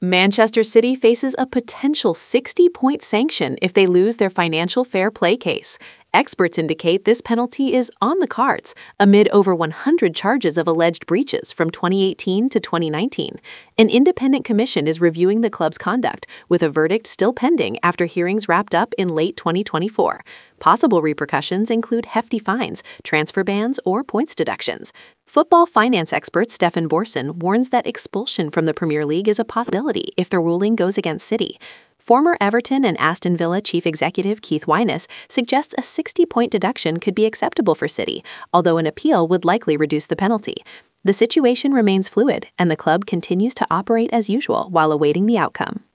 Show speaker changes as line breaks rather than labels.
Manchester City faces a potential 60-point sanction if they lose their financial fair play case. Experts indicate this penalty is on the cards amid over 100 charges of alleged breaches from 2018 to 2019. An independent commission is reviewing the club's conduct, with a verdict still pending after hearings wrapped up in late 2024. Possible repercussions include hefty fines, transfer bans, or points deductions. Football finance expert Stefan Borson warns that expulsion from the Premier League is a possibility if the ruling goes against City. Former Everton and Aston Villa chief executive Keith Wyness suggests a 60-point deduction could be acceptable for City, although an appeal would likely reduce the penalty. The situation remains fluid, and the club continues to operate as usual while awaiting the outcome.